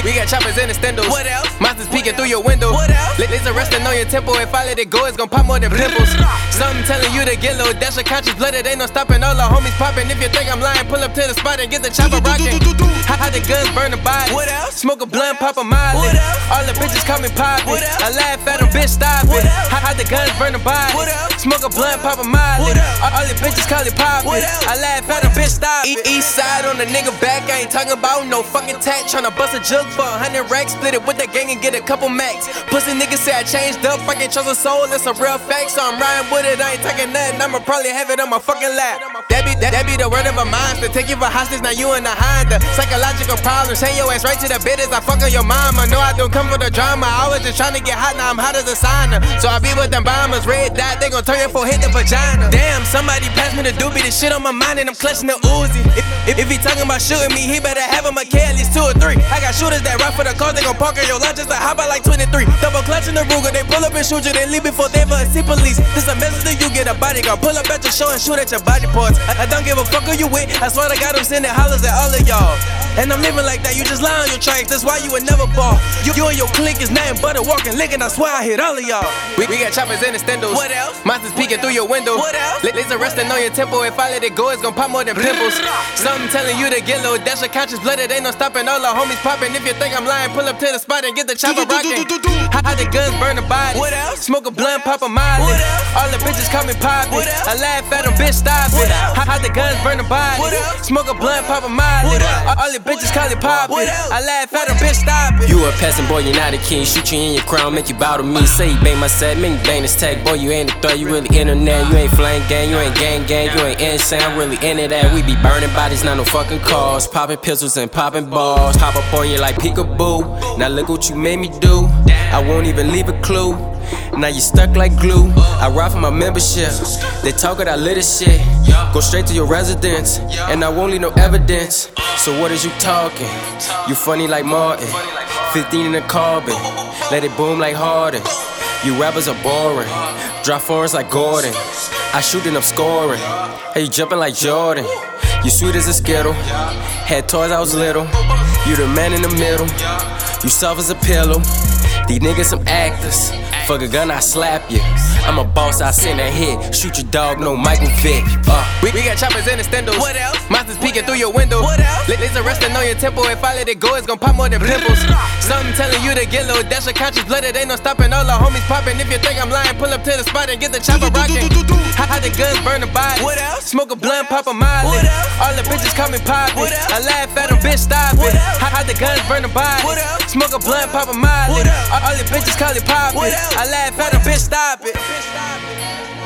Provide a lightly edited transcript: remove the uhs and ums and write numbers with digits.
We got choppers and extendos. What else? Monsters peeking through your window. What else? Laser resting on your temple. If I let it go, it's gon' pop more than pimples. Something telling you to get low. Dash your conscious blooded, ain't no stopping. All our homies popping. If you think I'm lying, pull up to the spot and get the chopper rocking. How the guns burn the body. What else? Smoke a blunt, pop a molly. What else? All the bitches call me poppin'. What else? I laugh at them, bitch, stop What it. else? How the guns burn the body. What else? Smoke a blunt, pop a molly. What else? All the bitches call it poppin'. What else? I laugh at them, bitch, stop it. East side on the nigga back, I ain't talking about no fucking tat. Tryna bust a jug for 100 racks, split it with that gang and get a couple max. Pussy niggas say I changed up, fucking chose a soul, it's a real fact. So I'm riding with it, I ain't taking nothing, I'ma probably have it on my fucking lap. That be the word of a monster, take you for hostage, now you in the Honda. Psychological problems, send your ass right to the bed as I fuck on your mama. No, I don't come for the drama, I was just tryna get hot, now I'm hot as a sauna. So I be with them bombers, red dot, they gon' turn your forehead to vagina. Damn, somebody pass me the doobie, this shit on my mind and I'm clutching the Uzi. If he talking about shooting me, he better have him a K at least 2 or 3. I got shooters that ride for the cars, they gon' park on your lot just to hop out like 23. Double clutch in the Ruger, they pull up and shoot you, they leave before they ever see police. This a message that you get a bodyguard, pull up at your show and shoot at your body parts. I don't give a fuck who you with, I swear to God I'm sending hollers at all of y'all. And I'm living like that, you just lie on your tracks, that's why you would never ball. You and your clique is nothing but a walking lick, and I swear I hit all of y'all. We got choppers and extendos. What else? Monsters peeking through your window. What else? Laser resting on your temple, if I let it go, it's gon' pop more than pimples. Something telling you to get low, dash your conscious blooded, ain't no stopping. All our homies popping. If you think I'm lying, pull up to the spot and get the chopper rocking. How the guns burn the body. What else? Smoke a blunt, pop a molly. What else? All the bitches call me poppin'. What else? I laugh at them, bitch, stop What it. else? How the guns burn the body. What else? Smoke a blunt, pop a molly. What else? All the bitches call it poppin'. What else? I laugh at them, bitch, stop it. You a peasant, boy, you're not a king. Shoot you in your crown, make you bow to me. Say you bang my set, make me bang this tag. Boy, you ain't a threat, you really internet. You ain't flame gang, you ain't gang, you ain't insane. I'm really into that. We be burning bodies, not no fucking cars. Popping pistols and popping balls. Pop up on you like peekaboo. Now look what you made me do. I won't even leave a clue. Now you stuck like glue. I ride for my membership. They talk it, I lit this shit. Go straight to your residence, and I won't leave no evidence. So what is you talking? You funny like Martin. 15 in the carbon. Let it boom like Harden. You rappers are boring. Drop foreigns like Gordon. I shoot and I'm scoring. Hey, you jumping like Jordan. You sweet as a Skittle. Had toys I was little. You the man in the middle. You soft as a pillow. These niggas some actors. Fuck a gun, I slap you. I'm a boss, I send a hit. Shoot your dog, no Michael Vick. We got choppers and extendos. What else? Monsters peeking through your window. What else? Laser resting on your temple. If I let it go, it's gon' pop more than pimples. Something telling you to get low. Dash your conscious blooded, ain't no stopping. All our homies popping. If you think I'm lying, pull up to the spot and get the chopper rocking. How the guns burn the body. What else? Smoke a blunt, pop a molly. What else? All the bitches call me poppin'. What else? I laugh at them, bitch, stop What it. else? How the guns burn the body. What else? Smoke a blunt, pop a molly. What else? All the bitches call it poppin'. What else? I laugh at them, bitch, stop it.